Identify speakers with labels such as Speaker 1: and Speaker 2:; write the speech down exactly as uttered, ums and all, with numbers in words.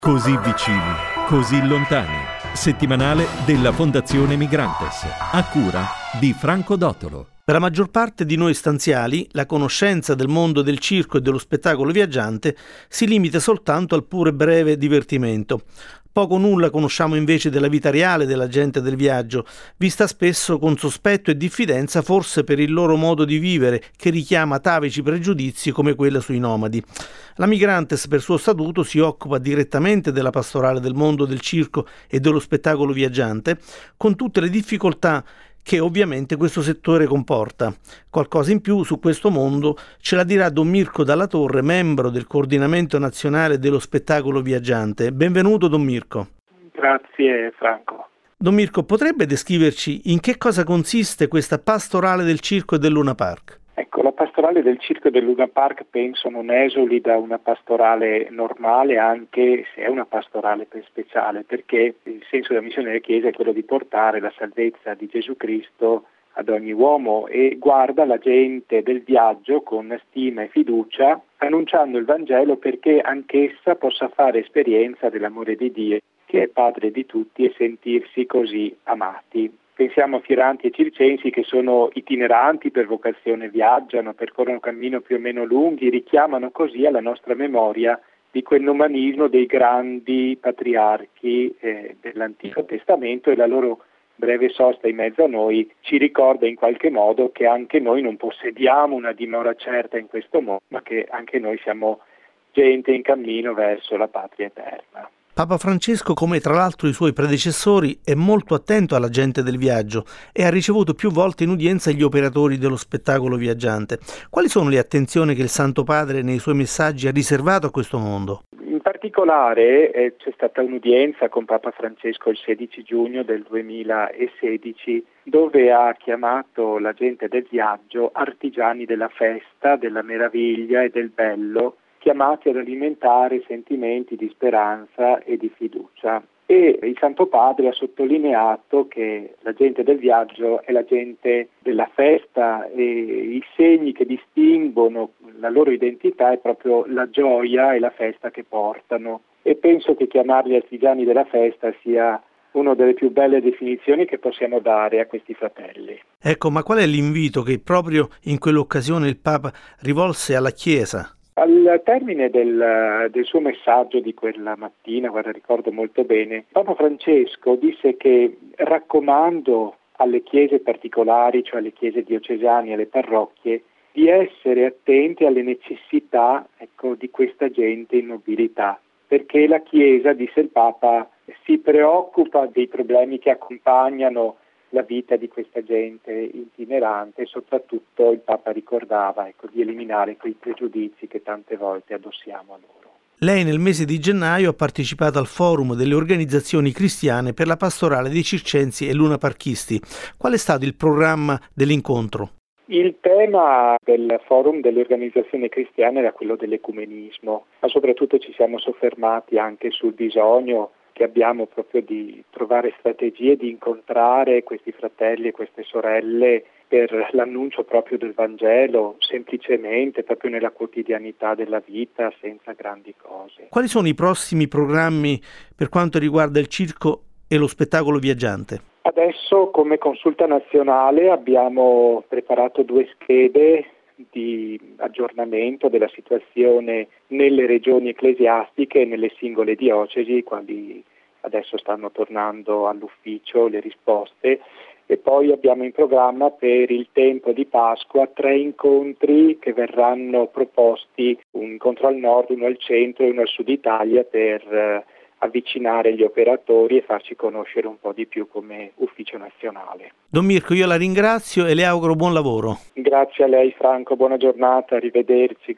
Speaker 1: Così vicini, così lontani. Settimanale della Fondazione Migrantes, a cura di Franco Dottolo.
Speaker 2: Per la maggior parte di noi stanziali, la conoscenza del mondo del circo e dello spettacolo viaggiante si limita soltanto al pure breve divertimento. Poco o nulla conosciamo invece della vita reale della gente del viaggio, vista spesso con sospetto e diffidenza forse per il loro modo di vivere, che richiama atavici pregiudizi come quella sui nomadi. La Migrantes, per suo statuto, si occupa direttamente della pastorale del mondo del circo e dello spettacolo viaggiante, con tutte le difficoltà che ovviamente questo settore comporta. Qualcosa in più su questo mondo ce la dirà Don Mirko Dalla Torre, membro del Coordinamento Nazionale dello Spettacolo Viaggiante. Benvenuto Don Mirko.
Speaker 3: Grazie Franco.
Speaker 2: Don Mirko, potrebbe descriverci in che cosa consiste questa pastorale del circo e del Luna Park?
Speaker 3: Ecco, la pastorale del circo e del Luna Park penso non esuli da una pastorale normale, anche se è una pastorale per speciale, perché il senso della missione della Chiesa è quello di portare la salvezza di Gesù Cristo ad ogni uomo e guarda la gente del viaggio con stima e fiducia, annunciando il Vangelo perché anch'essa possa fare esperienza dell'amore di Dio, che è Padre di tutti, e sentirsi così amati. Pensiamo a Fioranti e Circensi che sono itineranti per vocazione, viaggiano, percorrono cammini più o meno lunghi, richiamano così alla nostra memoria di quel umanismo dei grandi patriarchi eh, dell'Antico Testamento, e la loro breve sosta in mezzo a noi ci ricorda in qualche modo che anche noi non possediamo una dimora certa in questo mondo, ma che anche noi siamo gente in cammino verso la patria eterna.
Speaker 2: Papa Francesco, come tra l'altro i suoi predecessori, è molto attento alla gente del viaggio e ha ricevuto più volte in udienza gli operatori dello spettacolo viaggiante. Quali sono le attenzioni che il Santo Padre nei suoi messaggi ha riservato a questo mondo?
Speaker 3: In particolare eh, c'è stata un'udienza con Papa Francesco il sedici giugno del duemilasedici, dove ha chiamato la gente del viaggio artigiani della festa, della meraviglia e del bello, chiamati ad alimentare sentimenti di speranza e di fiducia. E il Santo Padre ha sottolineato che la gente del viaggio è la gente della festa e i segni che distinguono la loro identità è proprio la gioia e la festa che portano. E penso che chiamarli artigiani della festa sia una delle più belle definizioni che possiamo dare a questi fratelli.
Speaker 2: Ecco, ma qual è l'invito che proprio in quell'occasione il Papa rivolse alla Chiesa?
Speaker 3: Al termine del, del suo messaggio di quella mattina, guarda, ricordo molto bene, Papa Francesco disse che raccomando alle chiese particolari, cioè alle chiese diocesane e alle parrocchie, di essere attenti alle necessità, ecco, di questa gente in nobilità, perché la Chiesa, disse il Papa, si preoccupa dei problemi che accompagnano la vita di questa gente itinerante e soprattutto il Papa ricordava ecco, di eliminare quei pregiudizi che tante volte addossiamo a loro.
Speaker 2: Lei nel mese di gennaio ha partecipato al forum delle organizzazioni cristiane per la pastorale dei circensi e lunaparchisti. Qual è stato il programma dell'incontro?
Speaker 3: Il tema del forum delle organizzazioni cristiane era quello dell'ecumenismo, ma soprattutto ci siamo soffermati anche sul bisogno che abbiamo proprio di trovare strategie di incontrare questi fratelli e queste sorelle per l'annuncio proprio del Vangelo, semplicemente, proprio nella quotidianità della vita, senza grandi cose.
Speaker 2: Quali sono i prossimi programmi per quanto riguarda il circo e lo spettacolo viaggiante?
Speaker 3: Adesso come consulta nazionale abbiamo preparato due schede di aggiornamento della situazione nelle regioni ecclesiastiche e nelle singole diocesi, quali adesso stanno tornando all'ufficio le risposte, e poi abbiamo in programma per il tempo di Pasqua tre incontri che verranno proposti, un incontro al nord, uno al centro e uno al sud Italia, per eh, avvicinare gli operatori e farci conoscere un po' di più come ufficio nazionale.
Speaker 2: Don Mirko, io la ringrazio e le auguro buon lavoro.
Speaker 3: Grazie a lei Franco, buona giornata, arrivederci.